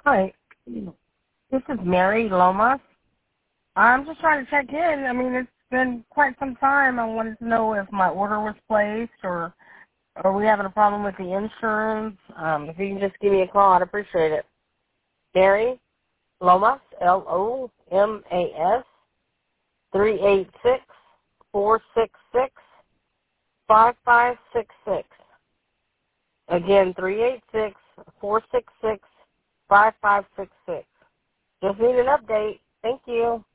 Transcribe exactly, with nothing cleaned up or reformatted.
Hi, this is Mary Lomas. I'm just trying to check in. I mean, it's been quite some time. I wanted to know if my order was placed or are we having a problem with the insurance. Um, if you can just give me a call, I'd appreciate it. Mary Lomas, L O M A S, three eight six, four six six, five five six six. Again, three eight six, four six six, five five six six. Just need an update. Thank you.